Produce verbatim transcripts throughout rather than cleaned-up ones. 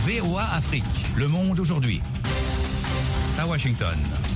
V O A Afrique. Le monde aujourd'hui. À Washington.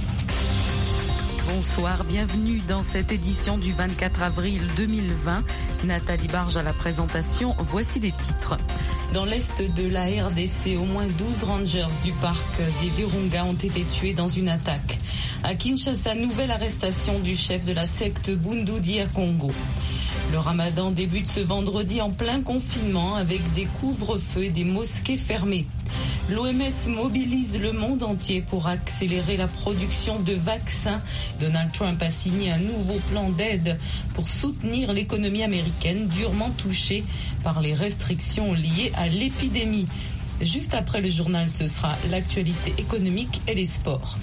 Bonsoir, bienvenue dans cette édition du vingt-quatre avril deux mille vingt. Nathalie Barge à la présentation, voici les titres. Dans l'est de la R D C, au moins douze rangers du parc des Virunga ont été tués dans une attaque. À Kinshasa, nouvelle arrestation du chef de la secte Bundu Dia Congo. Le ramadan débute ce vendredi en plein confinement avec des couvre-feux et des mosquées fermées. L'O M S mobilise le monde entier pour accélérer la production de vaccins. Donald Trump a signé un nouveau plan d'aide pour soutenir l'économie américaine durement touchée par les restrictions liées à l'épidémie. Juste après le journal, ce sera l'actualité économique et les sports.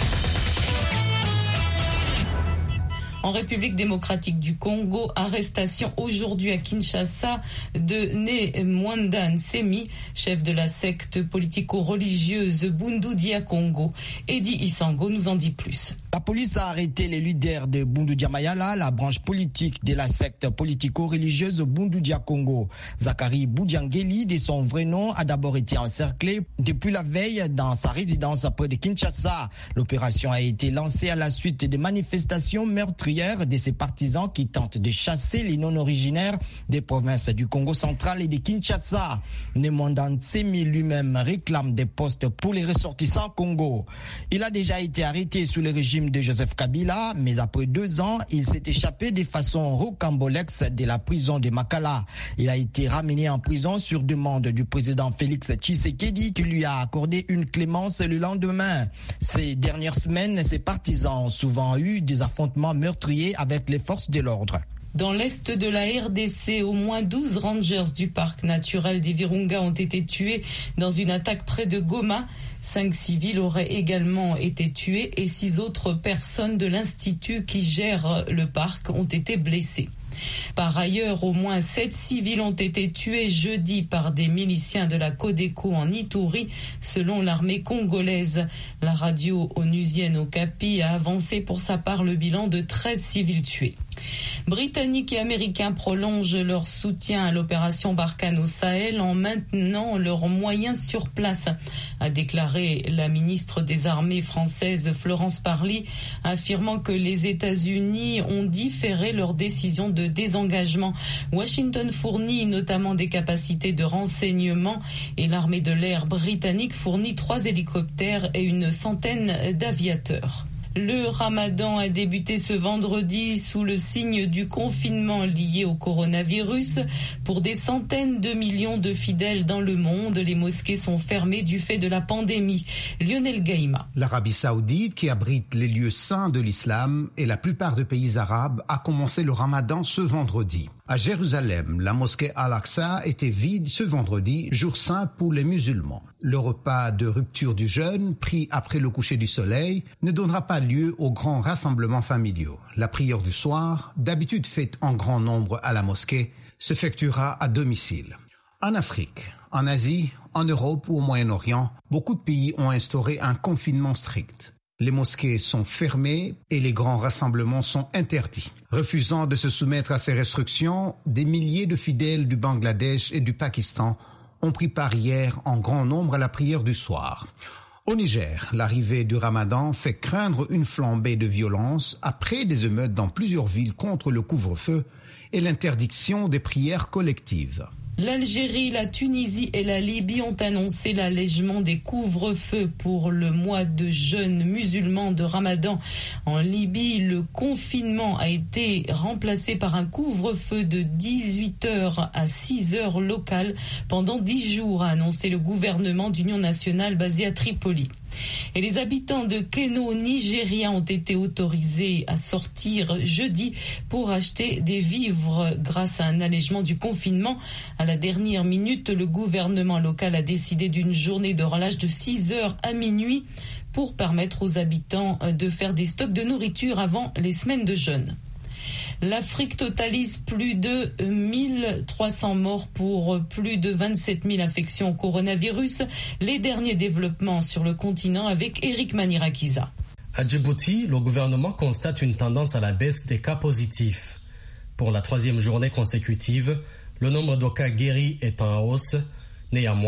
En République démocratique du Congo, arrestation aujourd'hui à Kinshasa de Né Mwanda Nsemi, chef de la secte politico-religieuse Bundu Dia Congo. Eddie Isango nous en dit plus. La police a arrêté les leaders de Bundu Dia Mayala, la branche politique de la secte politico-religieuse Bundu Dia Congo. Zachary Boudiangeli, de son vrai nom, a d'abord été encerclé depuis la veille dans sa résidence près de Kinshasa. L'opération a été lancée à la suite des manifestations meurtrières de ses partisans qui tentent de chasser les non-originaires des provinces du Congo central et de Kinshasa. Mwanda Nsemi lui-même réclame des postes pour les ressortissants Congo. Il a déjà été arrêté sous le régime de Joseph Kabila, mais après deux ans, il s'est échappé de façon rocambolesque de la prison de Makala. Il a été ramené en prison sur demande du président Félix Tshisekedi qui lui a accordé une clémence le lendemain. Ces dernières semaines, ses partisans ont souvent eu des affrontements meurtriers avec les forces de l'ordre. Dans l'est de la R D C, au moins douze rangers du parc naturel des Virunga ont été tués dans une attaque près de Goma. Cinq civils auraient également été tués et six autres personnes de l'institut qui gère le parc ont été blessées. Par ailleurs, au moins sept civils ont été tués jeudi par des miliciens de la Codeco en Ituri, selon l'armée congolaise. La radio onusienne Okapi a avancé pour sa part le bilan de treize civils tués. Britanniques et Américains prolongent leur soutien à l'opération Barkhane au Sahel en maintenant leurs moyens sur place, a déclaré la ministre des Armées française Florence Parly, affirmant que les États-Unis ont différé leur décision de désengagement. Washington fournit notamment des capacités de renseignement et l'armée de l'air britannique fournit trois hélicoptères et une centaine d'aviateurs. Le ramadan a débuté ce vendredi sous le signe du confinement lié au coronavirus. Pour des centaines de millions de fidèles dans le monde, les mosquées sont fermées du fait de la pandémie. Lionel Gaïma. L'Arabie Saoudite, qui abrite les lieux saints de l'islam et la plupart des pays arabes, a commencé le ramadan ce vendredi. À Jérusalem, la mosquée Al-Aqsa était vide ce vendredi, jour saint pour les musulmans. Le repas de rupture du jeûne, pris après le coucher du soleil, ne donnera pas lieu aux grands rassemblements familiaux. La prière du soir, d'habitude faite en grand nombre à la mosquée, s'effectuera à domicile. En Afrique, en Asie, en Europe ou au Moyen-Orient, beaucoup de pays ont instauré un confinement strict. Les mosquées sont fermées et les grands rassemblements sont interdits. Refusant de se soumettre à ces restrictions, des milliers de fidèles du Bangladesh et du Pakistan ont pris part hier en grand nombre à la prière du soir. Au Niger, l'arrivée du Ramadan fait craindre une flambée de violence après des émeutes dans plusieurs villes contre le couvre-feu et l'interdiction des prières collectives. L'Algérie, la Tunisie et la Libye ont annoncé l'allègement des couvre-feux pour le mois de jeûne musulman de Ramadan. En Libye, le confinement a été remplacé par un couvre-feu de dix-huit heures à six heures locales pendant dix jours, a annoncé le gouvernement d'union nationale basé à Tripoli. Et les habitants de Keno, Nigeria, ont été autorisés à sortir jeudi pour acheter des vivres grâce à un allègement du confinement. À la dernière minute, le gouvernement local a décidé d'une journée de relâche de six heures à minuit pour permettre aux habitants de faire des stocks de nourriture avant les semaines de jeûne. L'Afrique totalise plus de mille trois cents morts pour plus de vingt-sept mille infections au coronavirus. Les derniers développements sur le continent avec Eric Manirakiza. À Djibouti, le gouvernement constate une tendance à la baisse des cas positifs. Pour la troisième journée consécutive, le nombre de cas guéris est en hausse. Néanmoins,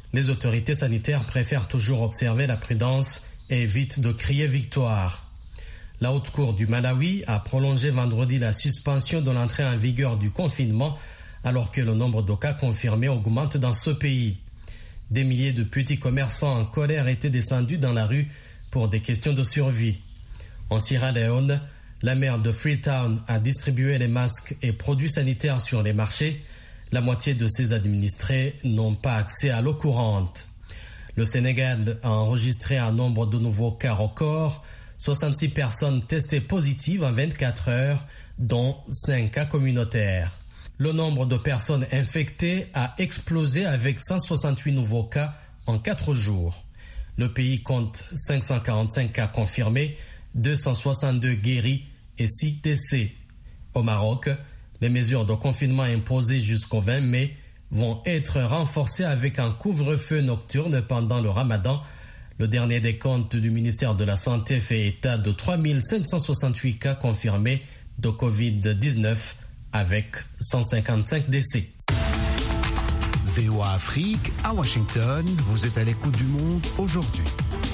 Les autorités sanitaires préfèrent toujours observer la prudence et évitent de crier victoire. La Haute Cour du Malawi a prolongé vendredi la suspension de l'entrée en vigueur du confinement alors que le nombre de cas confirmés augmente dans ce pays. Des milliers de petits commerçants en colère étaient descendus dans la rue pour des questions de survie. En Sierra Leone, la maire de Freetown a distribué les masques et produits sanitaires sur les marchés. La moitié de ses administrés n'ont pas accès à l'eau courante. Le Sénégal a enregistré un nombre de nouveaux cas records, soixante-six personnes testées positives en vingt-quatre heures, dont cinq cas communautaires. Le nombre de personnes infectées a explosé avec cent soixante-huit nouveaux cas en quatre jours. Le pays compte cinq cent quarante-cinq cas confirmés, deux cent soixante-deux guéris et six décès. Au Maroc, les mesures de confinement imposées jusqu'au vingt mai vont être renforcées avec un couvre-feu nocturne pendant le Ramadan. Le dernier décompte du ministère de la Santé fait état de trois mille cinq cent soixante-huit cas confirmés de covid dix-neuf avec cent cinquante-cinq décès. V O A Afrique, à Washington, vous êtes à l'écoute du monde aujourd'hui.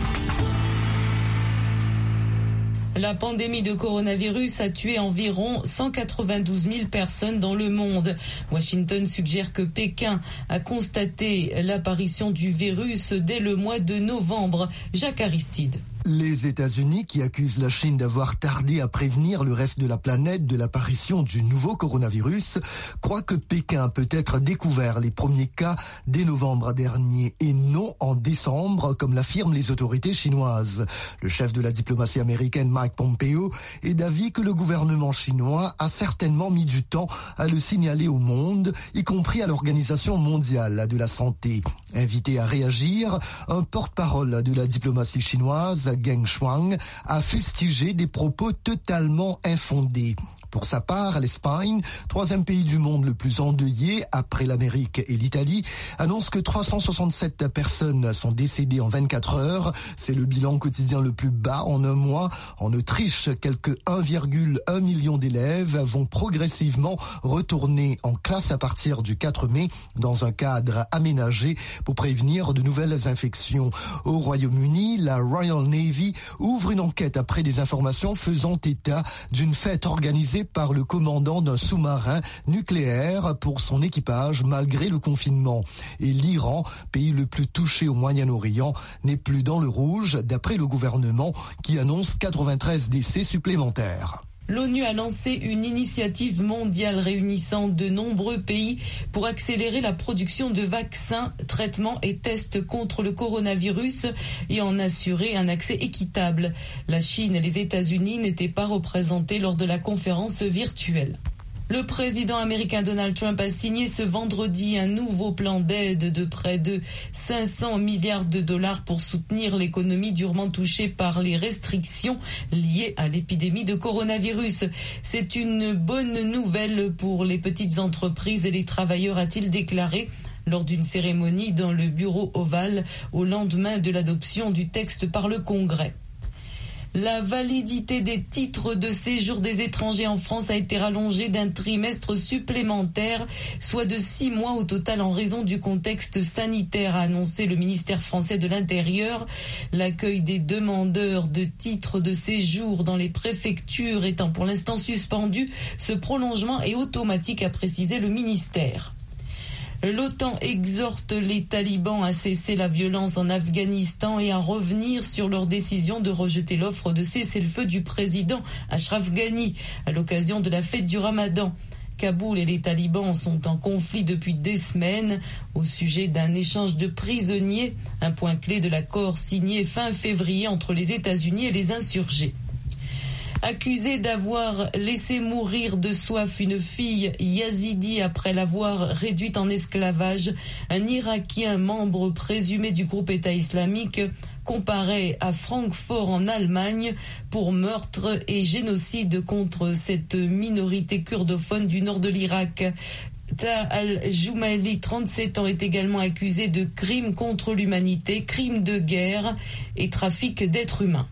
La pandémie de coronavirus a tué environ cent quatre-vingt-douze mille personnes dans le monde. Washington suggère que Pékin a constaté l'apparition du virus dès le mois de novembre. Jacques Aristide. Les États-Unis, qui accusent la Chine d'avoir tardé à prévenir le reste de la planète de l'apparition du nouveau coronavirus, croient que Pékin a peut-être découvert les premiers cas dès novembre dernier et non en décembre, comme l'affirment les autorités chinoises. Le chef de la diplomatie américaine, Mike Pompeo, est d'avis que le gouvernement chinois a certainement mis du temps à le signaler au monde, y compris à l'Organisation mondiale de la santé. Invité à réagir, un porte-parole de la diplomatie chinoise, Geng Shuang, a fustigé des propos totalement infondés. Pour sa part, l'Espagne, troisième pays du monde le plus endeuillé après l'Amérique et l'Italie, annonce que trois cent soixante-sept personnes sont décédées en vingt-quatre heures. C'est le bilan quotidien le plus bas en un mois. En Autriche, quelques un virgule un million d'élèves vont progressivement retourner en classe à partir du quatre mai dans un cadre aménagé pour prévenir de nouvelles infections. Au Royaume-Uni, la Royal Navy ouvre une enquête après des informations faisant état d'une fête organisée par le commandant d'un sous-marin nucléaire pour son équipage malgré le confinement. Et l'Iran, pays le plus touché au Moyen-Orient, n'est plus dans le rouge d'après le gouvernement qui annonce quatre-vingt-treize décès supplémentaires. L'ONU a lancé une initiative mondiale réunissant de nombreux pays pour accélérer la production de vaccins, traitements et tests contre le coronavirus et en assurer un accès équitable. La Chine et les États-Unis n'étaient pas représentés lors de la conférence virtuelle. Le président américain Donald Trump a signé ce vendredi un nouveau plan d'aide de près de cinq cents milliards de dollars pour soutenir l'économie durement touchée par les restrictions liées à l'épidémie de coronavirus. C'est une bonne nouvelle pour les petites entreprises et les travailleurs, a-t-il déclaré lors d'une cérémonie dans le bureau ovale au lendemain de l'adoption du texte par le Congrès. La validité des titres de séjour des étrangers en France a été rallongée d'un trimestre supplémentaire, soit de six mois au total en raison du contexte sanitaire, a annoncé le ministère français de l'Intérieur. L'accueil des demandeurs de titres de séjour dans les préfectures étant pour l'instant suspendu, ce prolongement est automatique, a précisé le ministère. L'OTAN exhorte les talibans à cesser la violence en Afghanistan et à revenir sur leur décision de rejeter l'offre de cessez-le-feu du président Ashraf Ghani à l'occasion de la fête du Ramadan. Kaboul et les talibans sont en conflit depuis des semaines au sujet d'un échange de prisonniers, un point clé de l'accord signé fin février entre les États-Unis et les insurgés. Accusé d'avoir laissé mourir de soif une fille yazidi après l'avoir réduite en esclavage, un Irakien membre présumé du groupe État islamique comparaît à Francfort en Allemagne pour meurtre et génocide contre cette minorité kurdophone du nord de l'Irak. Ta al-Joumaili, trente-sept ans, est également accusé de crimes contre l'humanité, crimes de guerre et trafic d'êtres humains.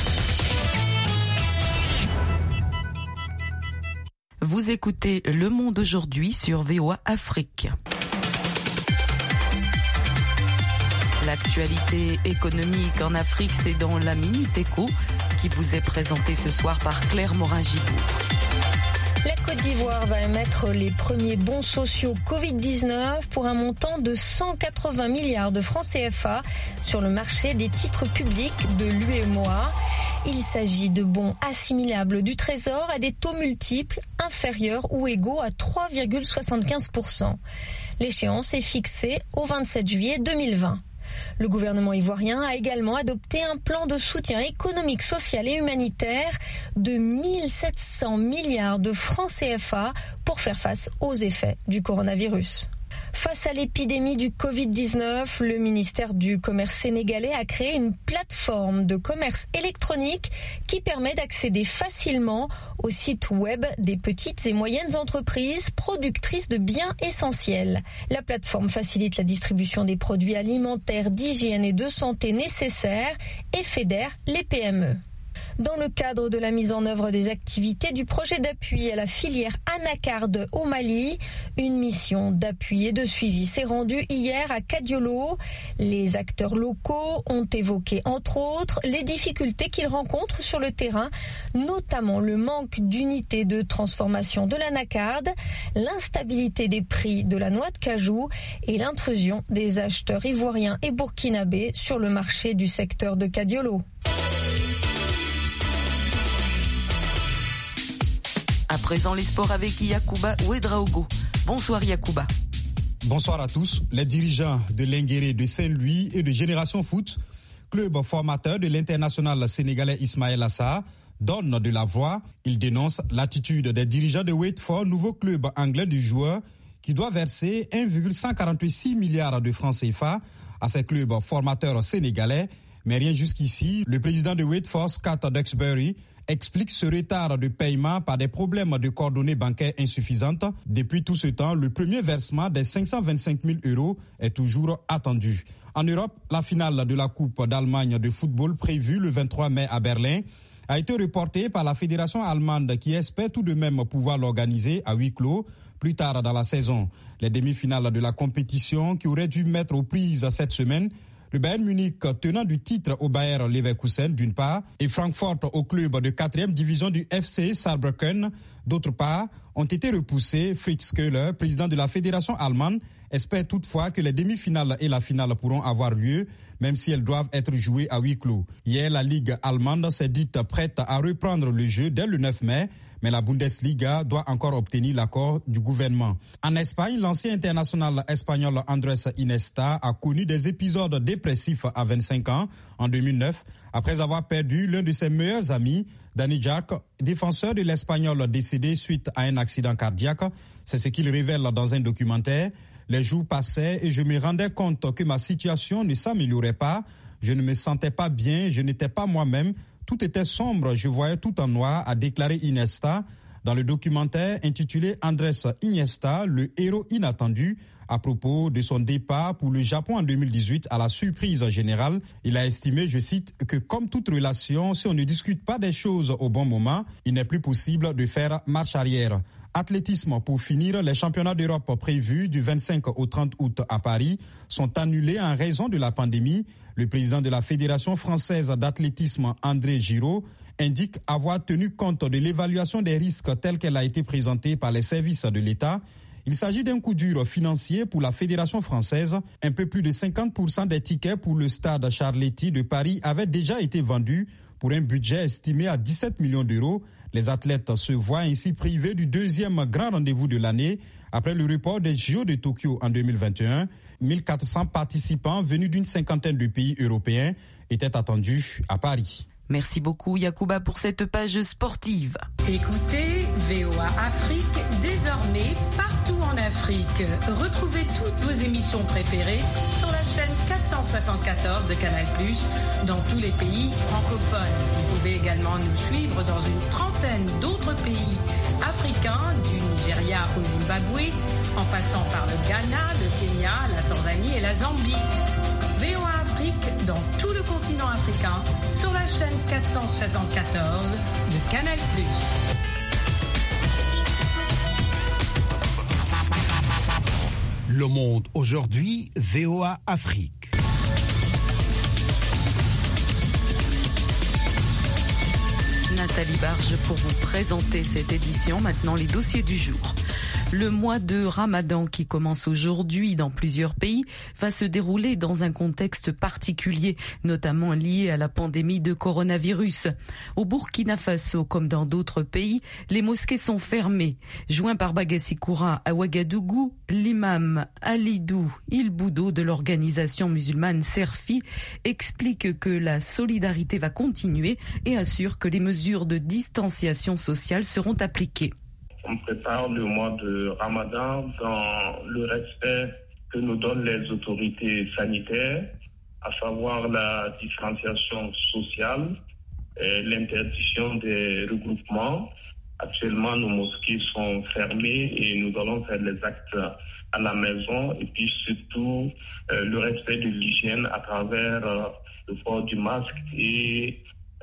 Vous écoutez Le Monde aujourd'hui sur V O A Afrique. L'actualité économique en Afrique, c'est dans la Minute Éco qui vous est présentée ce soir par Claire Morin-Gibourg. La Côte d'Ivoire va émettre les premiers bons sociaux covid dix-neuf pour un montant de cent quatre-vingts milliards de francs C F A sur le marché des titres publics de l'U E M O A. Il s'agit de bons assimilables du Trésor à des taux multiples inférieurs ou égaux à trois virgule soixante-quinze pour cent. L'échéance est fixée au vingt-sept juillet deux mille vingt. Le gouvernement ivoirien a également adopté un plan de soutien économique, social et humanitaire de mille sept cents milliards de francs C F A pour faire face aux effets du coronavirus. Face à l'épidémie du covid dix-neuf, le ministère du Commerce sénégalais a créé une plateforme de commerce électronique qui permet d'accéder facilement au site web des petites et moyennes entreprises productrices de biens essentiels. La plateforme facilite la distribution des produits alimentaires, d'hygiène et de santé nécessaires et fédère les P M E. Dans le cadre de la mise en œuvre des activités du projet d'appui à la filière anacarde au Mali, une mission d'appui et de suivi s'est rendue hier à Kadiolo. Les acteurs locaux ont évoqué entre autres les difficultés qu'ils rencontrent sur le terrain, notamment le manque d'unités de transformation de l'anacarde, l'instabilité des prix de la noix de cajou et l'intrusion des acheteurs ivoiriens et burkinabés sur le marché du secteur de Kadiolo. À présent, les sports avec Yacouba Ouedraogo. Bonsoir Yacouba. Bonsoir à tous. Les dirigeants de l'Inguéré de Saint-Louis et de Génération Foot, club formateur de l'international sénégalais Ismaël Assar, donnent de la voix. Ils dénoncent l'attitude des dirigeants de Watford, nouveau club anglais du joueur, qui doit verser un virgule cent quarante-six milliards de francs C F A à ces clubs formateurs sénégalais. Mais rien jusqu'ici. Le président de Watford, Scott Duxbury, explique ce retard de paiement par des problèmes de coordonnées bancaires insuffisantes. Depuis tout ce temps, le premier versement des cinq cent vingt-cinq mille euros est toujours attendu. En Europe, la finale de la Coupe d'Allemagne de football prévue le vingt-trois mai à Berlin a été reportée par la fédération allemande qui espère tout de même pouvoir l'organiser à huis clos plus tard dans la saison. Les demi-finales de la compétition qui auraient dû mettre aux prises cette semaine, le Bayern Munich, tenant du titre au Bayer Leverkusen d'une part, et Francfort au club de quatrième division du F C Saarbrücken d'autre part, ont été repoussés. Fritz Köhler, président de la fédération allemande, espère toutefois que les demi-finales et la finale pourront avoir lieu, même si elles doivent être jouées à huis clos. Hier, la Ligue allemande s'est dite prête à reprendre le jeu dès le neuf mai, mais la Bundesliga doit encore obtenir l'accord du gouvernement. En Espagne, l'ancien international espagnol Andrés Iniesta a connu des épisodes dépressifs à vingt-cinq ans en deux mille neuf, après avoir perdu l'un de ses meilleurs amis, Dani Jarc, défenseur de l'Espagnol décédé suite à un accident cardiaque. C'est ce qu'il révèle dans un documentaire. Les jours passaient et je me rendais compte que ma situation ne s'améliorait pas. Je ne me sentais pas bien, je n'étais pas moi-même. Tout était sombre, je voyais tout en noir, a déclaré Iniesta dans le documentaire intitulé Andrés Iniesta, le héros inattendu, à propos de son départ pour le Japon en deux mille dix-huit à la surprise générale. Il a estimé, je cite, que comme toute relation, si on ne discute pas des choses au bon moment, il n'est plus possible de faire marche arrière. Athlétisme, pour finir, les championnats d'Europe prévus du vingt-cinq au trente août à Paris sont annulés en raison de la pandémie. Le président de la Fédération française d'athlétisme, André Giraud, indique avoir tenu compte de l'évaluation des risques telle qu'elle a été présentée par les services de l'État. Il s'agit d'un coup dur financier pour la Fédération française. Un peu plus de cinquante pour cent des tickets pour le stade Charletti de Paris avaient déjà été vendus pour un budget estimé à dix-sept millions d'euros. Les athlètes se voient ainsi privés du deuxième grand rendez-vous de l'année après le report des J O de Tokyo en deux mille vingt et un. mille quatre cents participants venus d'une cinquantaine de pays européens étaient attendus à Paris. Merci beaucoup Yacouba pour cette page sportive. Écoutez V O A Afrique désormais partout en Afrique. Retrouvez toutes vos émissions préférées sur la chaîne quatre cent soixante-quatorze de Canal plus, dans tous les pays francophones. Vous pouvez également nous suivre dans une trentaine d'autres pays africains, du Nigeria au Zimbabwe, en passant par le Ghana, le Kenya, la Tanzanie et la Zambie. V O A Afrique dans tout le continent africain sur la chaîne quatre cent soixante-quatorze de Canal plus. Le Monde aujourd'hui, V O A Afrique. Nathalie Barge pour vous présenter cette édition. Maintenant, les dossiers du jour. Le mois de Ramadan qui commence aujourd'hui dans plusieurs pays va se dérouler dans un contexte particulier, notamment lié à la pandémie de coronavirus. Au Burkina Faso, comme dans d'autres pays, les mosquées sont fermées. Joint par Bagassi Koura à Ouagadougou, l'imam Alidou Ilboudo de l'organisation musulmane Serfi explique que la solidarité va continuer et assure que les mesures de distanciation sociale seront appliquées. On prépare le mois de Ramadan dans le respect que nous donnent les autorités sanitaires, à savoir la distanciation sociale, et l'interdiction des regroupements. Actuellement, nos mosquées sont fermées et nous allons faire les actes à la maison et puis surtout euh, le respect de l'hygiène à travers euh, le port du masque et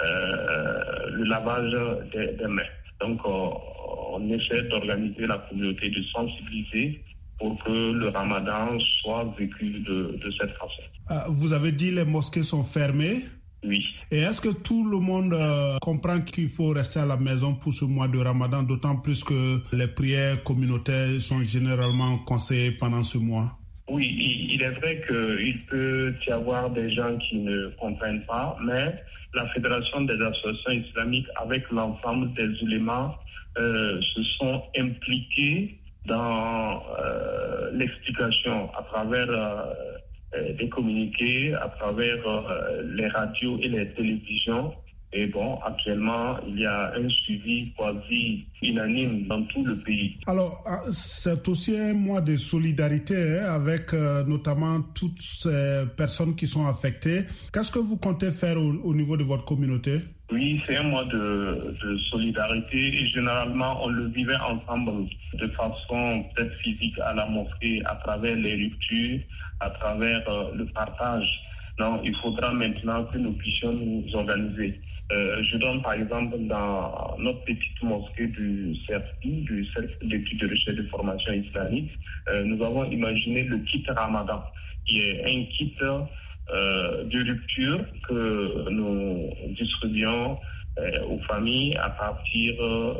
euh, le lavage des, des mains. Donc, euh, on essaie d'organiser la communauté, de sensibiliser pour que le Ramadan soit vécu de, de cette façon. Euh, vous avez dit les mosquées sont fermées? Oui. Et est-ce que tout le monde euh, comprend qu'il faut rester à la maison pour ce mois de Ramadan, d'autant plus que les prières communautaires sont généralement conseillées pendant ce mois? Oui, il est vrai qu'il peut y avoir des gens qui ne comprennent pas, mais la Fédération des associations islamiques, avec l'ensemble des ulémas, euh, se sont impliqués dans euh, l'explication à travers euh, des communiqués, à travers euh, les radios et les télévisions. Et bon, actuellement, il y a un suivi quasi unanime dans tout le pays. Alors, c'est aussi un mois de solidarité hein, avec euh, notamment toutes ces personnes qui sont affectées. Qu'est-ce que vous comptez faire au, au niveau de votre communauté? Oui, c'est un mois de, de solidarité et généralement, on le vivait ensemble de façon peut-être physique à la mosquée, à travers les ruptures, à travers euh, le partage. Non, il faudra maintenant que nous puissions nous organiser. Euh, je donne par exemple dans notre petite mosquée du C R I, du Cercle d'études de recherche et de formation islamique, euh, nous avons imaginé le kit Ramadan, qui est un kit euh, de rupture que nous distribuons euh, aux familles à partir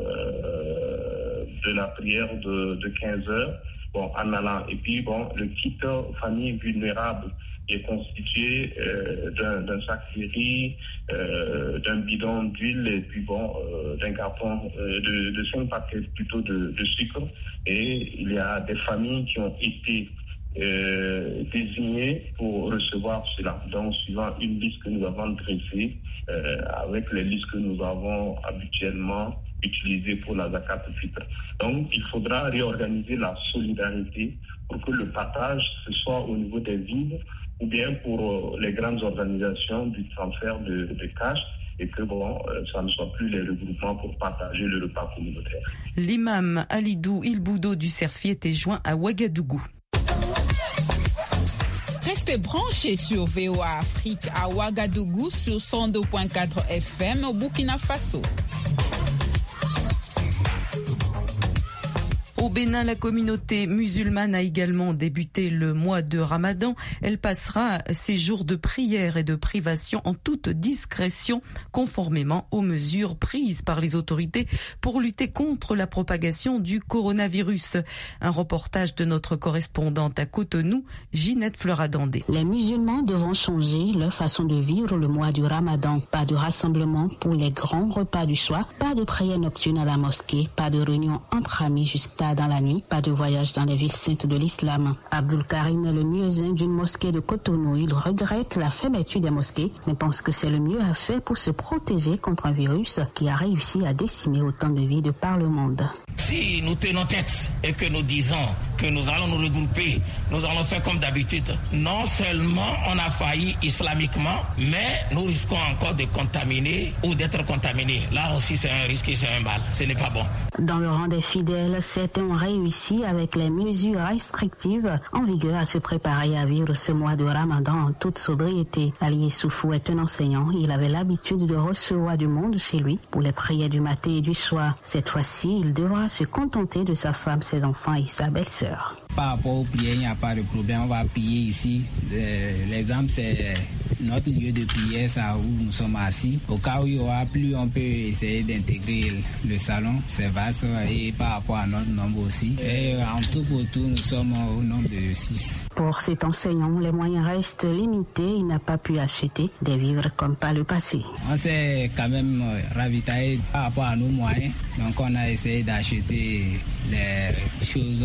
euh, de la prière de, de quinze heures, bon, en allant. Et puis, bon, le kit famille vulnérable est constitué euh, d'un, d'un sac de riz, euh, d'un bidon d'huile et puis bon, euh, d'un carton euh, de, de cinq paquets plutôt de, de sucre. Et il y a des familles qui ont été euh, désignées pour recevoir cela. Donc, suivant une liste que nous avons dressée euh, avec les listes que nous avons habituellement utilisées pour la zakat al-fitr. Donc, il faudra réorganiser la solidarité pour que le partage, ce soit au niveau des villes ou bien pour les grandes organisations du transfert de, de cash et que bon, ça ne soit plus les regroupements pour partager le repas communautaire. L'imam Alidou Ilboudo du Serfi était joint à Ouagadougou. Restez branchés sur V O A Afrique à Ouagadougou sur cent deux virgule quatre F M au Burkina Faso. Au Bénin, la communauté musulmane a également débuté le mois de Ramadan. Elle passera ses jours de prière et de privation en toute discrétion, conformément aux mesures prises par les autorités pour lutter contre la propagation du coronavirus. Un reportage de notre correspondante à Cotonou, Ginette Fleuradandé. Les musulmans devront changer leur façon de vivre le mois du Ramadan. Pas de rassemblement pour les grands repas du soir, pas de prière nocturne à la mosquée, pas de réunion entre amis jusqu'à dans la nuit, pas de voyage dans les villes saintes de l'islam. Abdul Karim est le muezzin d'une mosquée de Cotonou. Il regrette la fermeture des mosquées, mais pense que c'est le mieux à faire pour se protéger contre un virus qui a réussi à décimer autant de vies de par le monde. Si nous tenons tête et que nous disons que nous allons nous regrouper, nous allons faire comme d'habitude, non seulement on a failli islamiquement, mais nous risquons encore de contaminer ou d'être contaminés. Là aussi c'est un risque et c'est un mal. Ce n'est pas bon. Dans le rang des fidèles, certains Certains ont réussi avec les mesures restrictives en vigueur à se préparer à vivre ce mois de Ramadan en toute sobriété. Ali Soufou est un enseignant. Il avait l'habitude de recevoir du monde chez lui pour les prières du matin et du soir. Cette fois-ci, il devra se contenter de sa femme, ses enfants et sa belle-sœur. Par rapport aux prières, il n'y a pas de problème. On va prier ici. L'exemple, c'est notre lieu de prière, ça où nous sommes assis. Au cas où il y aura plus, on peut essayer d'intégrer le salon. C'est vaste et par rapport à notre nombre aussi. Et en tout pour tout, nous sommes au nombre de six. Pour cet enseignant, les moyens restent limités. Il n'a pas pu acheter des vivres comme par le passé. On s'est quand même ravitaillé par rapport à nos moyens. Donc on a essayé d'acheter les choses,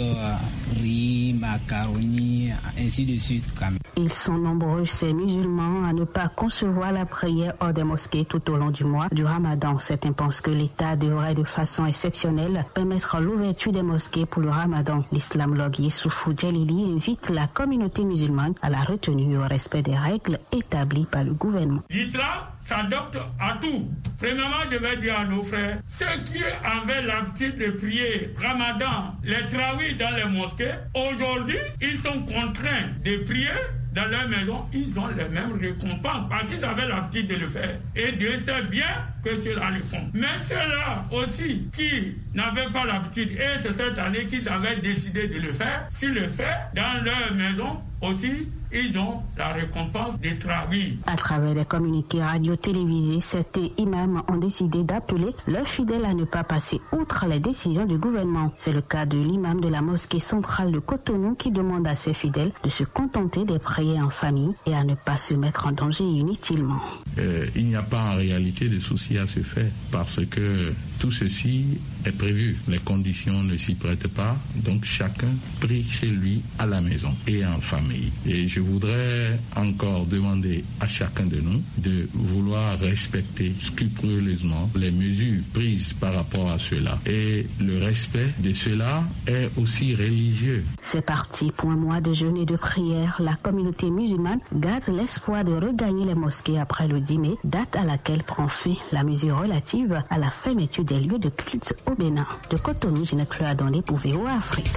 riz, macaroni, ainsi de suite. Quand même. Ils sont nombreux, ces musulmans, à ne pas concevoir la prière hors des mosquées tout au long du mois du Ramadan. Certains pensent que l'État devrait de façon exceptionnelle permettre l'ouverture des mosquées pour le Ramadan. L'islamologue Youssoufou Djelili invite la communauté musulmane à la retenue et au respect des règles établies par le gouvernement. L'islam s'adapte à tout. Premièrement, je vais dire à nos frères, ceux qui avaient l'habitude de prier Ramadan, les tarawih dans les mosquées, aujourd'hui, ils sont contraints de prier dans leur maison, ils ont les mêmes récompenses parce qu'ils avaient l'habitude de le faire. Et Dieu sait bien que ceux-là le font. Mais ceux-là aussi qui n'avaient pas l'habitude, et c'est cette année qu'ils avaient décidé de le faire, s'ils le font dans leur maison aussi, ils ont la récompense des travaux. À travers des communiqués radio-télévisés, certains imams ont décidé d'appeler leurs fidèles à ne pas passer outre les décisions du gouvernement. C'est le cas de l'imam de la mosquée centrale de Cotonou qui demande à ses fidèles de se contenter des prières en famille et à ne pas se mettre en danger inutilement. Euh, il n'y a pas en réalité de souci à se faire parce que tout ceci est prévu. Les conditions ne s'y prêtent pas, donc chacun prie chez lui à la maison et en famille. Et je voudrais encore demander à chacun de nous de vouloir respecter scrupuleusement les mesures prises par rapport à cela. Et le respect de cela est aussi religieux. C'est parti pour un mois de jeûne et de prière. La communauté musulmane garde l'espoir de regagner les mosquées après le dix mai, date à laquelle prend fin la mesure relative à la fermeture des lieux de culte au Bénin. De Cotonou, Ginette Adondé pour V O A Afrique.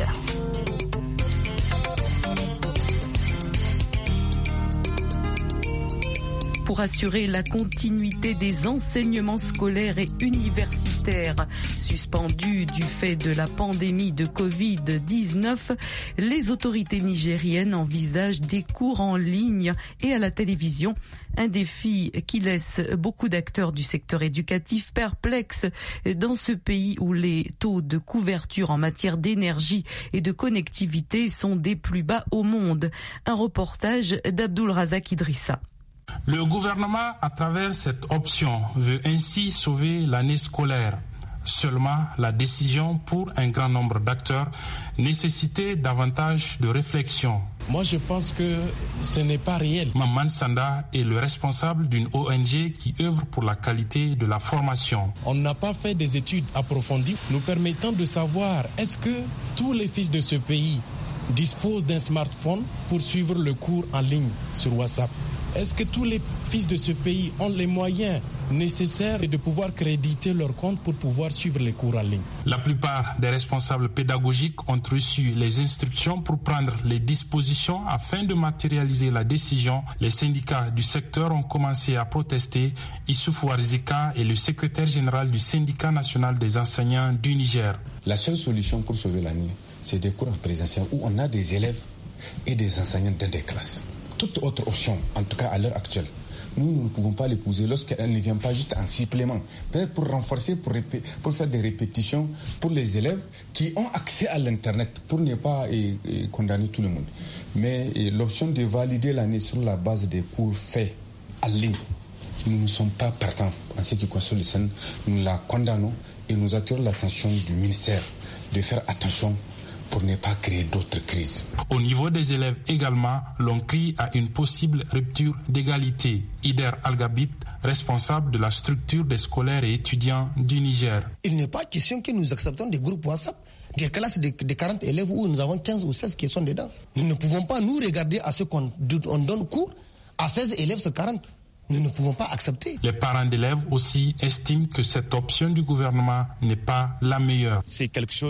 Pour assurer la continuité des enseignements scolaires et universitaires suspendus du fait de la pandémie de covid dix-neuf, les autorités nigériennes envisagent des cours en ligne et à la télévision. Un défi qui laisse beaucoup d'acteurs du secteur éducatif perplexes dans ce pays où les taux de couverture en matière d'énergie et de connectivité sont des plus bas au monde. Un reportage d'Abdul Razak Idrissa. Le gouvernement, à travers cette option, veut ainsi sauver l'année scolaire. Seulement, la décision pour un grand nombre d'acteurs nécessitait davantage de réflexion. Moi, je pense que ce n'est pas réel. Maman Sanda est le responsable d'une O N G qui œuvre pour la qualité de la formation. On n'a pas fait des études approfondies nous permettant de savoir est-ce que tous les fils de ce pays disposent d'un smartphone pour suivre le cours en ligne sur WhatsApp. Est-ce que tous les fils de ce pays ont les moyens nécessaires de pouvoir créditer leur compte pour pouvoir suivre les cours en ligne? La plupart des responsables pédagogiques ont reçu les instructions pour prendre les dispositions afin de matérialiser la décision. Les syndicats du secteur ont commencé à protester. Issoufou Arzika est le secrétaire général du syndicat national des enseignants du Niger. La seule solution pour sauver l'année, c'est des cours en présentiel où on a des élèves et des enseignants dans des classes. Toute autre option, en tout cas à l'heure actuelle, nous, nous ne pouvons pas l'épouser lorsqu'elle ne vient pas juste en supplément. Peut-être pour renforcer, pour, répé- pour faire des répétitions pour les élèves qui ont accès à l'Internet, pour ne pas et, et condamner tout le monde. Mais et, l'option de valider l'année sur la base des cours faits en ligne, nous ne sommes pas partants en ce qui concerne le S E N. Nous la condamnons et nous attirons l'attention du ministère de faire attention pour ne pas créer d'autres crises. Au niveau des élèves également, l'on crie à une possible rupture d'égalité. Ider Algabit, responsable de la structure des scolaires et étudiants du Niger. Il n'est pas question que nous acceptons des groupes WhatsApp, des classes de, de quarante élèves où nous avons quinze ou seize qui sont dedans. Nous ne pouvons pas nous regarder à ce qu'on on donne cours à seize élèves sur quarante. Nous ne pouvons pas accepter. Les parents d'élèves aussi estiment que cette option du gouvernement n'est pas la meilleure. C'est quelque chose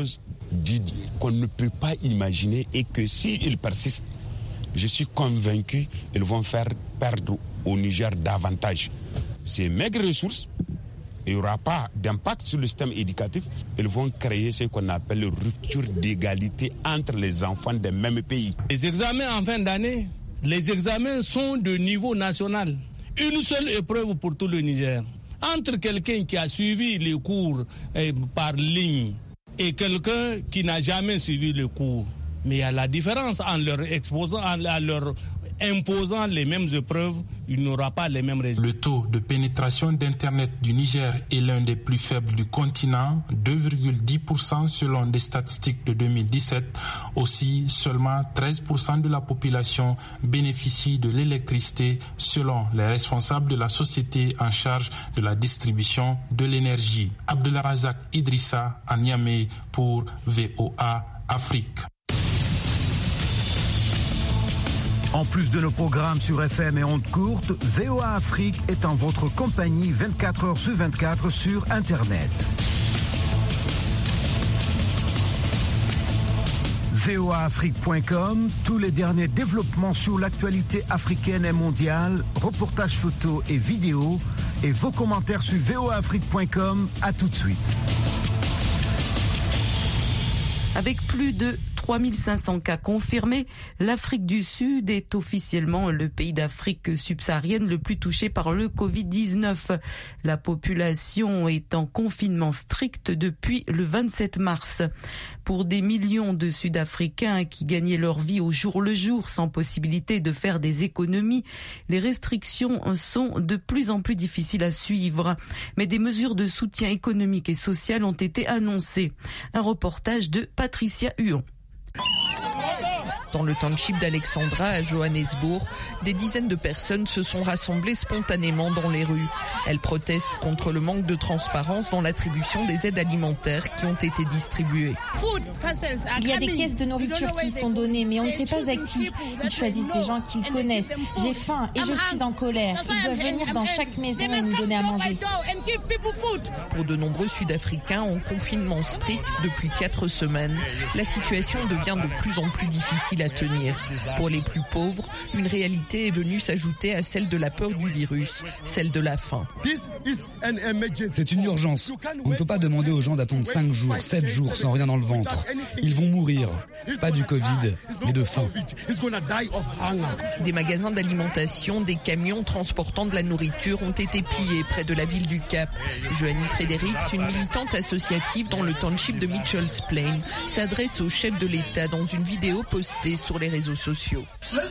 qu'on ne peut pas imaginer et que s'ils persistent, je suis convaincu qu'ils vont faire perdre au Niger davantage. Ces maigres ressources, il n'y aura pas d'impact sur le système éducatif. Ils vont créer ce qu'on appelle une rupture d'égalité entre les enfants des mêmes pays. Les examens en fin d'année, les examens sont de niveau national. Une seule épreuve pour tout le Niger. Entre quelqu'un qui a suivi les cours eh, par ligne et quelqu'un qui n'a jamais suivi le cours. Mais il y a la différence en leur exposant, en leur imposant les mêmes épreuves, il n'aura pas les mêmes résultats. Le taux de pénétration d'Internet du Niger est l'un des plus faibles du continent, deux virgule dix pour cent selon des statistiques de deux mille dix-sept. Aussi, seulement treize pour cent de la population bénéficie de l'électricité selon les responsables de la société en charge de la distribution de l'énergie. Abdelrazak Idrissa à Niamey pour V O A Afrique. En plus de nos programmes sur F M et ondes courtes, V O A Afrique est en votre compagnie vingt-quatre heures sur vingt-quatre sur Internet. V O A Afrique point com, tous les derniers développements sur l'actualité africaine et mondiale, reportages photos et vidéos, et vos commentaires sur V O A Afrique point com. À tout de suite. Avec plus de trois mille cinq cents cas confirmés, l'Afrique du Sud est officiellement le pays d'Afrique subsaharienne le plus touché par le covid dix-neuf. La population est en confinement strict depuis le vingt-sept mars. Pour des millions de Sud-Africains qui gagnaient leur vie au jour le jour sans possibilité de faire des économies, les restrictions sont de plus en plus difficiles à suivre. Mais des mesures de soutien économique et social ont été annoncées. Un reportage de Patricia Huon. Dans le township d'Alexandra, à Johannesburg, des dizaines de personnes se sont rassemblées spontanément dans les rues. Elles protestent contre le manque de transparence dans l'attribution des aides alimentaires qui ont été distribuées. Il y a des caisses de nourriture qui sont données, mais on ne sait pas à qui. Ils choisissent des gens qu'ils connaissent. J'ai faim et je suis en colère. Ils doivent venir dans chaque maison et nous donner à manger. Pour de nombreux Sud-Africains en confinement strict depuis quatre semaines, la situation devient de plus en plus difficile à tenir. Pour les plus pauvres, une réalité est venue s'ajouter à celle de la peur du virus, celle de la faim. C'est une urgence. On ne peut pas demander aux gens d'attendre cinq jours, sept jours sans rien dans le ventre. Ils vont mourir. Pas du Covid, mais de faim. Des magasins d'alimentation, des camions transportant de la nourriture ont été pillés près de la ville du Cap. Joanie Fredericks, une militante associative dans le township de Mitchell's Plain, s'adresse au chef de l'État dans une vidéo postée sur les réseaux sociaux.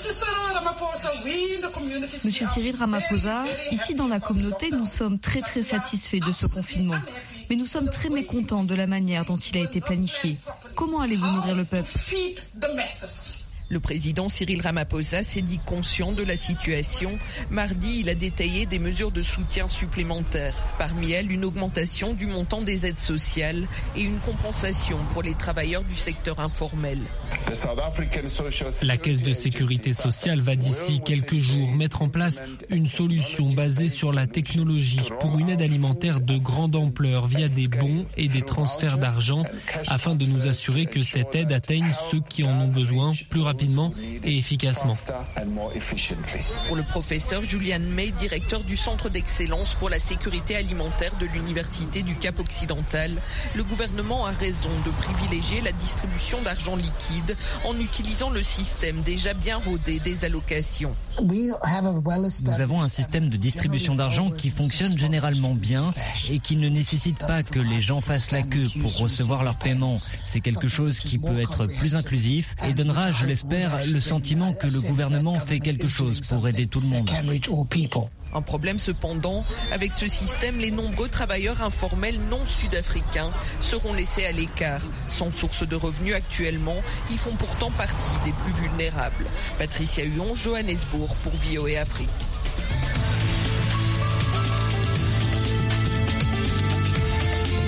Monsieur Cyril Ramaphosa, ici dans la communauté, nous sommes très très satisfaits de ce confinement. Mais nous sommes très mécontents de la manière dont il a été planifié. Comment allez-vous nourrir le peuple ? Le président Cyril Ramaphosa s'est dit conscient de la situation. Mardi, il a détaillé des mesures de soutien supplémentaires. Parmi elles, une augmentation du montant des aides sociales et une compensation pour les travailleurs du secteur informel. La Caisse de sécurité sociale va d'ici quelques jours mettre en place une solution basée sur la technologie pour une aide alimentaire de grande ampleur via des bons et des transferts d'argent afin de nous assurer que cette aide atteigne ceux qui en ont besoin plus rapidement. rapidement et efficacement. Pour le professeur Julian May, directeur du Centre d'excellence pour la sécurité alimentaire de l'Université du Cap Occidental, le gouvernement a raison de privilégier la distribution d'argent liquide en utilisant le système déjà bien rodé des allocations. Nous avons un système de distribution d'argent qui fonctionne généralement bien et qui ne nécessite pas que les gens fassent la queue pour recevoir leur paiement. C'est quelque chose qui peut être plus inclusif et donnera, je l'espère, le sentiment que le gouvernement fait quelque chose pour aider tout le monde. Un problème cependant, avec ce système, les nombreux travailleurs informels non sud-africains seront laissés à l'écart. Sans source de revenus actuellement, ils font pourtant partie des plus vulnérables. Patricia Huon, Johannesburg pour V O A Afrique.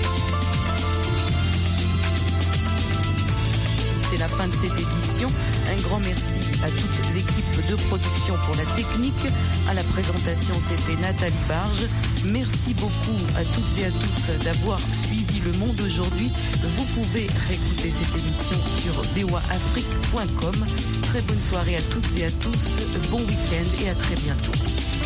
C'est la fin de cette édition. Un grand merci à toute l'équipe de production pour la technique. À la présentation, c'était Nathalie Barge. Merci beaucoup à toutes et à tous d'avoir suivi Le Monde aujourd'hui. Vous pouvez réécouter cette émission sur v o a afrique point com. Très bonne soirée à toutes et à tous. Bon week-end et à très bientôt.